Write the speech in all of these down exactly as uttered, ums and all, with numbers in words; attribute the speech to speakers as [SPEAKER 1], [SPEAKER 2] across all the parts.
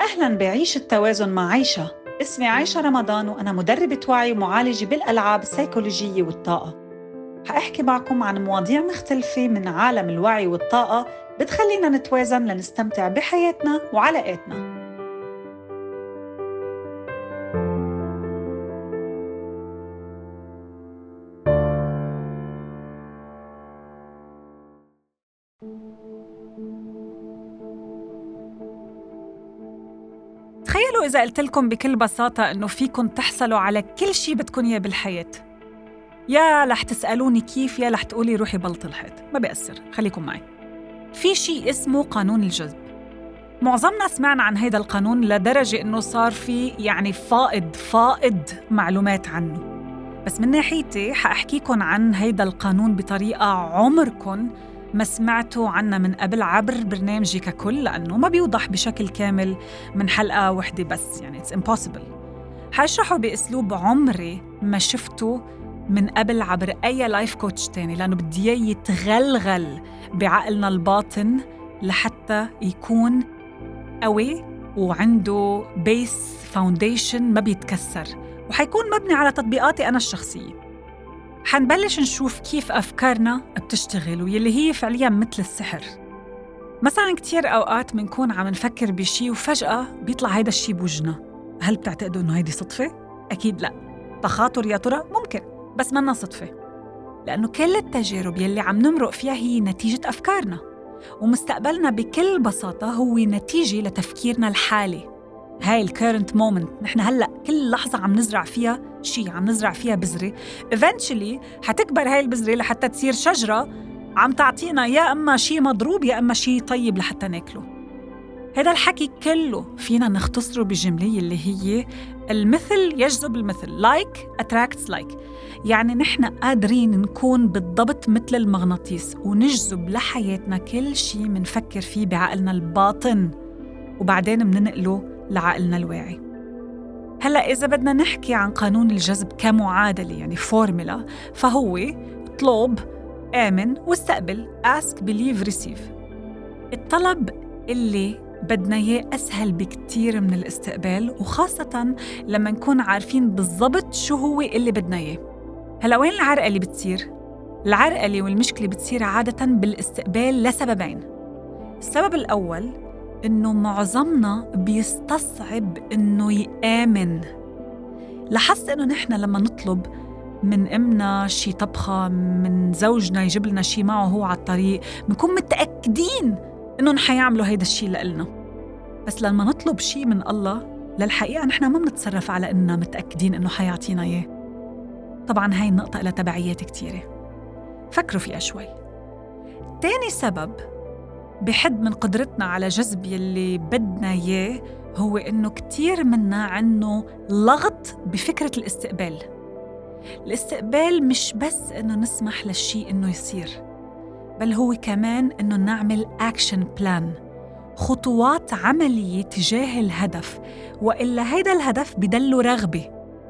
[SPEAKER 1] أهلاً بعيش التوازن مع عيشة. اسمي عيشة رمضان وأنا مدربة وعي ومعالجة بالألعاب السيكولوجية والطاقة. حأحكي معكم عن مواضيع مختلفة من عالم الوعي والطاقة بتخلينا نتوازن لنستمتع بحياتنا وعلاقاتنا. تخيلوا إذا قلت لكم بكل بساطة إنه فيكن تحصلوا على كل شي بدكن إياه بالحياة. يا رح تسألوني كيف يا رح تقولي روحي بلط الحيط، ما بيأثر، خليكم معي. في شي اسمه قانون الجذب. معظمنا سمعنا عن هيدا القانون لدرجة إنه صار في يعني فائض فائض معلومات عنه. بس من ناحيتي حأحكيكن عن هيدا القانون بطريقة عمركن ما سمعتوا عنها من قبل عبر برنامجي ككل، لأنه ما بيوضح بشكل كامل من حلقة وحدة بس، يعني it's impossible. حاشرحه بأسلوب عمري ما شفته من قبل عبر أي لايف كوتش تاني، لأنه بدي إياه يتغلغل بعقلنا الباطن لحتى يكون قوي وعنده بيس فاونديشن ما بيتكسر، وحيكون مبني على تطبيقاتي أنا الشخصية. حنبلش نشوف كيف أفكارنا بتشتغل واللي هي فعلياً مثل السحر. مثلاً كتير أوقات منكون عم نفكر بشي وفجأة بيطلع هيدا الشي بوجنا. هل بتعتقدوا إنه هيدي صدفة؟ أكيد لأ. تخاطر يا ترى؟ ممكن، بس منا صدفة، لأنه كل التجارب يلي عم نمرق فيها هي نتيجة أفكارنا، ومستقبلنا بكل بساطة هو نتيجة لتفكيرنا الحالي. هاي الكيرنت مومنت، نحن هلأ كل لحظة عم نزرع فيها شي، عم نزرع فيها بذرة. eventually حتكبر هاي البذرة لحتى تصير شجرة عم تعطينا يا أما شي مضروب يا أما شي طيب لحتى ناكله. هذا الحكي كله فينا نختصره بجملة اللي هي المثل يجذب المثل، like attracts like. يعني نحن قادرين نكون بالضبط مثل المغناطيس ونجذب لحياتنا كل شي منفكر فيه بعقلنا الباطن، وبعدين مننقله لعقلنا الواعي. هلأ إذا بدنا نحكي عن قانون الجذب كمعادلة، يعني فورمولا، فهو اطلب، آمن، واستقبل. ask, believe, receive. الطلب اللي بدنا إياه أسهل بكتير من الاستقبال، وخاصة لما نكون عارفين بالضبط شو هو اللي بدنا إياه. هلأ وين العرقة اللي بتصير؟ العرقة والمشكلة بتصير عادة بالاستقبال لسببين. السبب الأول إنه معظمنا بيستصعب إنه يآمن. لاحظت إنه نحن لما نطلب من أمنا شي طبخة، من زوجنا يجيب لنا شي معه هو على الطريق، بنكون متأكدين إنه نحن يعملوا هيدا الشي لإلنا. بس لما نطلب شي من الله، للحقيقة نحن ما بنتصرف على إننا متأكدين إنه حيعطينا إياه. طبعاً هاي النقطة لها تبعيات كتيرة، فكروا فيها شوي. تاني سبب بحد من قدرتنا على جذب يلي بدنا إياه هو إنه كتير منا عنه لغط بفكرة الاستقبال. الاستقبال مش بس إنه نسمح للشي إنه يصير، بل هو كمان إنه نعمل أكشن بلان، خطوات عملية تجاه الهدف، وإلا هيدا الهدف بدله رغبة.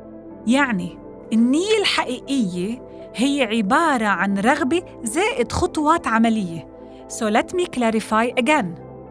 [SPEAKER 1] يعني النية الحقيقية هي عبارة عن رغبة زائد خطوات عملية. So let me clarify again.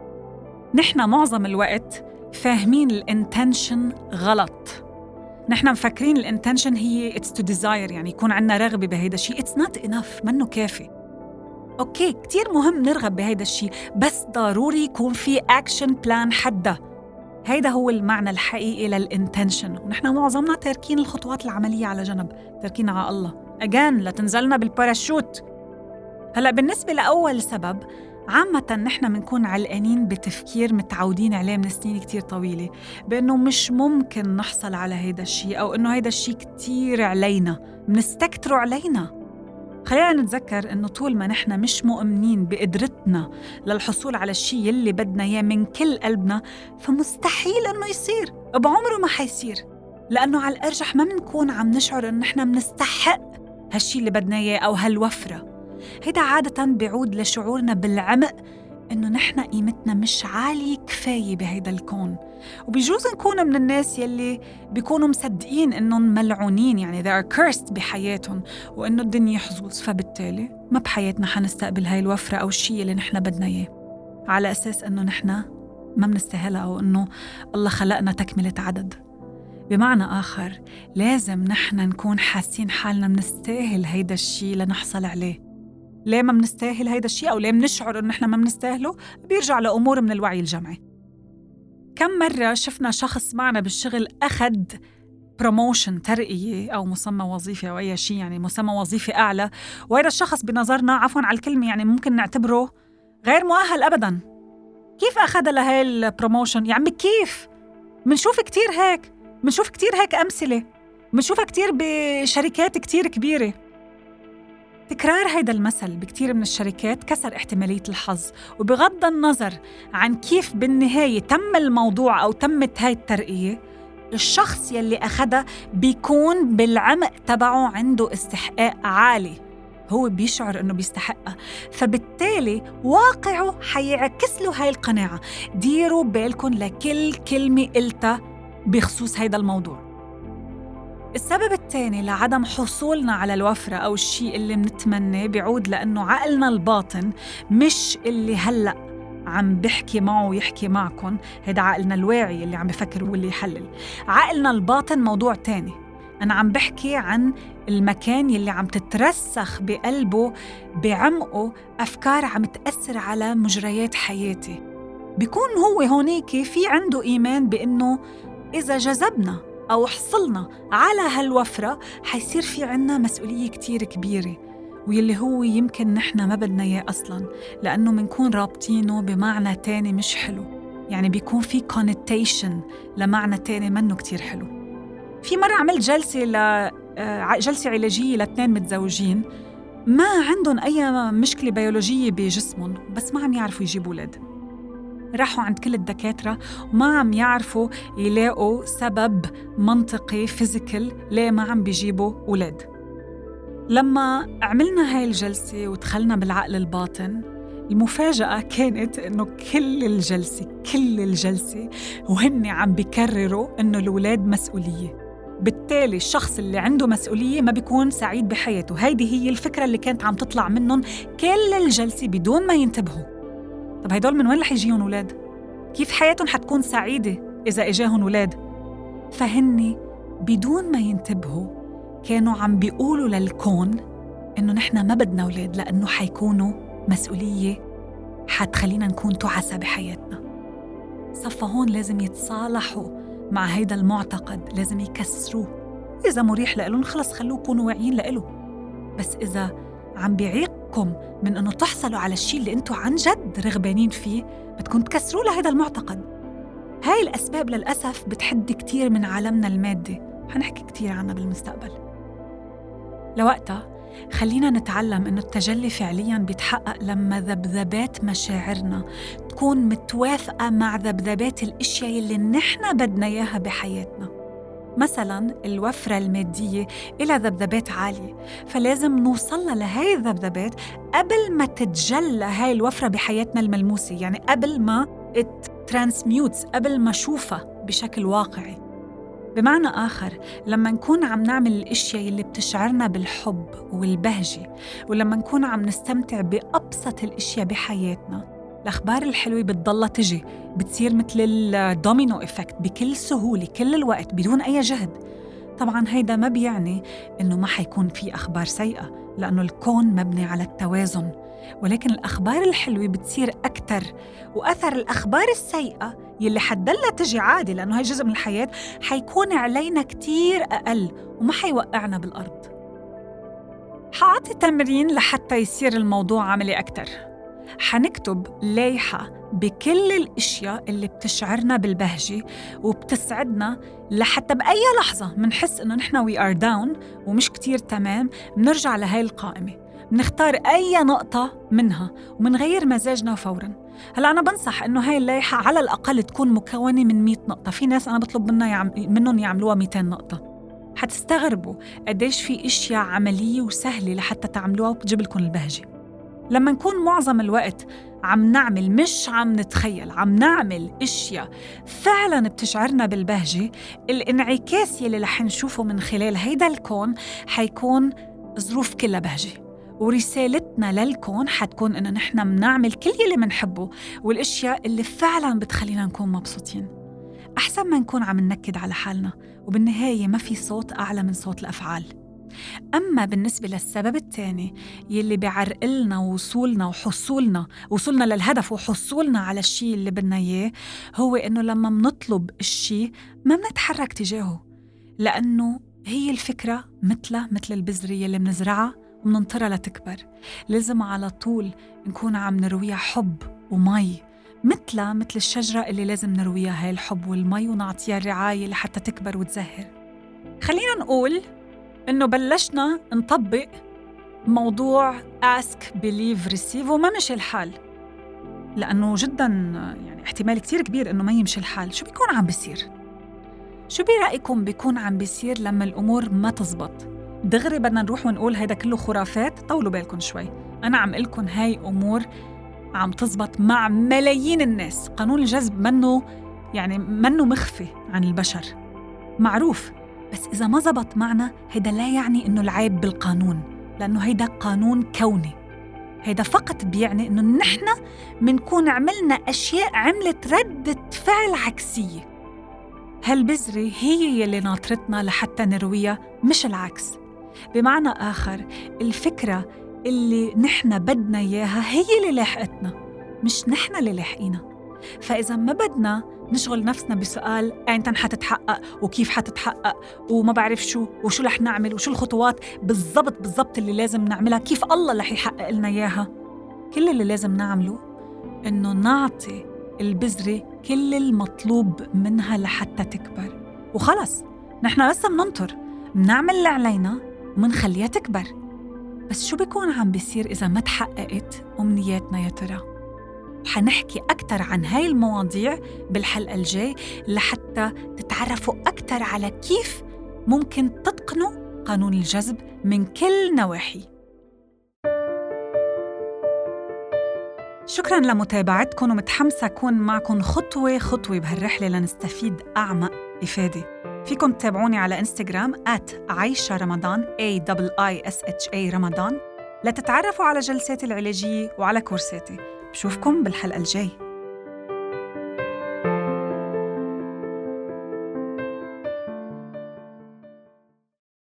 [SPEAKER 1] نحن معظم الوقت فاهمين الانتنشن غلط. نحن مفكرين الانتنشن هي it's to desire، يعني يكون عنا رغبة بهيدا الشيء. it's not enough، منه كافي. أوكي، كتير مهم نرغب بهيدا الشيء، بس ضروري يكون في action plan حدا. هيدا هو المعنى الحقيقي للانتنشن، ونحن معظمنا تاركين الخطوات العملية على جنب، تاركين على الله again لتنزلنا بالباراشوت. هلأ بالنسبة لأول سبب، عامة نحن منكون علقانين بتفكير متعودين عليه من سنين كتير طويلة، بأنه مش ممكن نحصل على هيدا الشيء، أو أنه هيدا الشيء كتير علينا، منستكتره علينا. خلينا نتذكر أنه طول ما نحن مش مؤمنين بقدرتنا للحصول على الشيء يلي بدنا إياه من كل قلبنا، فمستحيل أنه يصير، بعمره ما حيصير، لأنه على الأرجح ما منكون عم نشعر أنه نحن منستحق هالشيء اللي بدنا إياه أو هالوفرة. هيدا عادة بيعود لشعورنا بالعمق إنه نحن قيمتنا مش عالية كفاية بهيدا الكون. وبيجوز نكون من الناس يلي بيكونوا مصدقين إنهم ملعونين، يعني they are cursed بحياتهم، وإنه الدنيا حظوظ، فبالتالي ما بحياتنا حنستقبل هاي الوفرة أو الشيء اللي نحن بدنا إياه، على أساس إنه نحن ما منستاهلها أو إنه الله خلقنا تكملة عدد. بمعنى آخر لازم نحن نكون حاسين حالنا منستاهل هيدا الشي لنحصل عليه. ليه ما منستاهل هيدا الشي أو ليه منشعر إنه نحن ما منستاهله؟ بيرجع لأمور من الوعي الجمعي. كم مرة شفنا شخص معنا بالشغل أخذ بروموشن، ترقية أو مسمى وظيفي أو أي شيء، يعني مسمى وظيفي أعلى، وهذا الشخص بنظرنا، عفواً على الكلمة، يعني ممكن نعتبره غير مؤهل أبداً. كيف أخذ لهي البروموشن؟ يعني كيف؟ منشوف كتير هيك، منشوف كتير هيك أمثلة، منشوفها كتير بشركات كتير كبيرة. تكرار هيدا المثل بكتير من الشركات كسر احتمالية الحظ، وبغض النظر عن كيف بالنهاية تم الموضوع أو تمت هاي الترقية، الشخص يلي أخدها بيكون بالعمق تبعه عنده استحقاق عالي، هو بيشعر إنه بيستحقها، فبالتالي واقعه حيعكس له هاي القناعة. ديروا بالكم لكل كلمة قلتها بخصوص هيدا الموضوع. السبب الثاني لعدم حصولنا على الوفرة أو الشيء اللي منتمناه بيعود لأنه عقلنا الباطن مش اللي هلأ عم بحكي معه ويحكي معكم، هيدا عقلنا الواعي اللي عم بفكر واللي يحلل. عقلنا الباطن موضوع تاني، أنا عم بحكي عن المكان يلي عم تترسخ بقلبه بعمقه أفكار عم تأثر على مجريات حياتي. بيكون هو هونيك في عنده إيمان بأنه إذا جذبنا أو حصلنا على هالوفرة حيصير في عنا مسؤولية كتير كبيرة، ويلي هو يمكن نحنا ما بدنا إياه أصلاً، لأنه منكون رابطينه بمعنى تاني مش حلو، يعني بيكون في connotation لمعنى تاني منه كتير حلو. في مرة عملت جلسة ل جلسة علاجية لاثنين متزوجين ما عندهم أي مشكلة بيولوجية بجسمهم، بس ما عم يعرفوا يجيبوا أولاد. راحوا عند كل الدكاترة وما عم يعرفوا يلاقوا سبب منطقي فيزيكال ليه ما عم بيجيبوا أولاد. لما عملنا هاي الجلسة ودخلنا بالعقل الباطن، المفاجأة كانت إنه كل الجلسة كل الجلسة وهن عم بيكرروا إنه الأولاد مسؤولية. بالتالي الشخص اللي عنده مسؤولية ما بيكون سعيد بحياته. هيدي هي الفكرة اللي كانت عم تطلع منهم كل الجلسة بدون ما ينتبهوا. طب هيدول من وين رح يجيهم أولاد؟ كيف حياتهم حتكون سعيدة إذا إجاهم أولاد؟ فهني بدون ما ينتبهوا كانوا عم بيقولوا للكون إنه نحن ما بدنا أولاد لأنه حيكونوا مسؤولية حتخلينا نكون تعسى بحياتنا. صفا هون لازم يتصالحوا مع هيدا المعتقد، لازم يكسروه. إذا مريح لإلهم خلص خلوه يكونوا واعيين لإله، بس إذا عم بيعيقكم من أنه تحصلوا على الشيء اللي أنتوا عن جد رغبانين فيه بدكم تكسروا لهذا المعتقد. هاي الأسباب للأسف بتحدي كتير من عالمنا المادي، حنحكي كتير عنها بالمستقبل. لوقتها خلينا نتعلم أنه التجلي فعلياً بيتحقق لما ذبذبات مشاعرنا تكون متوافقة مع ذبذبات الأشياء اللي نحن بدنا إياها بحياتنا. مثلاً الوفرة المادية إلى ذبذبات عالية، فلازم نوصلنا لهاي الذبذبات قبل ما تتجلى هاي الوفرة بحياتنا الملموسة، يعني قبل ما ترانسميوتس، قبل ما شوفها بشكل واقعي. بمعنى آخر لما نكون عم نعمل الأشياء اللي بتشعرنا بالحب والبهجة، ولما نكون عم نستمتع بأبسط الأشياء بحياتنا، الأخبار الحلوة بتضلها تجي، بتصير مثل الدومينو إفكت بكل سهولة كل الوقت بدون أي جهد. طبعاً هيدا ما بيعني إنه ما حيكون في أخبار سيئة، لأنه الكون مبني على التوازن، ولكن الأخبار الحلوة بتصير أكتر، وأثر الأخبار السيئة يلي حتضلها تجي عادي لأنه هاي جزء من الحياة حيكون علينا كتير أقل وما حيوقعنا بالأرض. حاعطي تمرين لحتى يصير الموضوع عملي أكتر. حنكتب لايحة بكل الأشياء اللي بتشعرنا بالبهجة وبتسعدنا، لحتى بأي لحظة منحس إنه نحن we are down ومش كتير تمام، منرجع لهاي القائمة، منختار أي نقطة منها ومنغير مزاجنا فوراً. هلأ أنا بنصح إنه هاي اللايحة على الأقل تكون مكونة من مئة نقطة. في ناس أنا بطلب منها يعم... منهم يعملوها مئتين نقطة. حتستغربوا قديش في إشياء عملية وسهلة لحتى تعملوها وبتجيب لكم البهجة. لما نكون معظم الوقت عم نعمل، مش عم نتخيل، عم نعمل اشياء فعلا بتشعرنا بالبهجة، الانعكاس يلي رح نشوفه من خلال هيدا الكون حيكون ظروف كلها بهجة، ورسالتنا للكون حتكون إنه نحن منعمل كل يلي منحبه والأشياء اللي فعلاً بتخلينا نكون مبسوطين، أحسن ما نكون عم ننكد على حالنا، وبالنهاية ما في صوت أعلى من صوت الأفعال. أما بالنسبة للسبب الثاني يلي بيعرقلنا وصولنا وحصولنا وصولنا للهدف وحصولنا على الشيء اللي بدنا إياه، هو إنه لما منطلب الشيء ما منتحرك تجاهه، لأنه هي الفكرة مثلها مثل البذرة يلي منزرعها ومننطرها لتكبر. لازم على طول نكون عم نرويها حب ومي، مثلها مثل الشجرة اللي لازم نرويها هاي الحب والمي ونعطيها الرعاية لحتى تكبر وتزهر. خلينا نقول إنه بلشنا نطبق موضوع ask, believe, receive وما مشي الحال، لأنه جداً يعني احتمال كتير كبير إنه ما يمشي الحال. شو بيكون عم بيصير؟ شو برأيكم بيكون عم بيصير لما الأمور ما تزبط؟ دغري بدنا نروح ونقول هيدا كله خرافات؟ طولوا بالكم شوي، أنا عم قلكن هاي أمور عم تزبط مع ملايين الناس. قانون الجذب منه يعني منه مخفي عن البشر، معروف، بس إذا ما زبط معنا هيدا لا يعني إنه العيب بالقانون، لأنه هيدا قانون كوني. هيدا فقط بيعني إنه نحن منكون عملنا أشياء عملت ردة فعل عكسية. هالبذرة هي يلي ناطرتنا لحتى نرويها، مش العكس. بمعنى آخر، الفكرة اللي نحن بدنا إياها هي اللي لاحقتنا، مش نحن اللي لاحقينا. فإذا ما بدنا نشغل نفسنا بسؤال أنت حتتحقق وكيف حتتحقق وما بعرف شو وشو رح نعمل وشو الخطوات بالضبط بالضبط اللي لازم نعملها، كيف الله رح يحقق لنا إياها، كل اللي لازم نعمله إنه نعطي البذرة كل المطلوب منها لحتى تكبر، وخلص نحن بس مننطر، منعمل اللي علينا ومنخليها تكبر. بس شو بيكون عم بيصير إذا ما تحققت أمنياتنا يا ترى؟ حنحكي أكتر عن هاي المواضيع بالحلقة الجاي لحتى تتعرفوا أكتر على كيف ممكن تتقنوا قانون الجذب من كل نواحي. شكراً لمتابعتكم، ومتحمسة أكون معكم خطوة خطوة بهالرحلة لنستفيد أعمق إفادة. فيكم تتابعوني على إنستغرام آت عايشة رمضان A I I S H A رمضان لتتعرفوا على جلساتي العلاجية وعلى كورساتي. بشوفكم بالحلقة الجاي.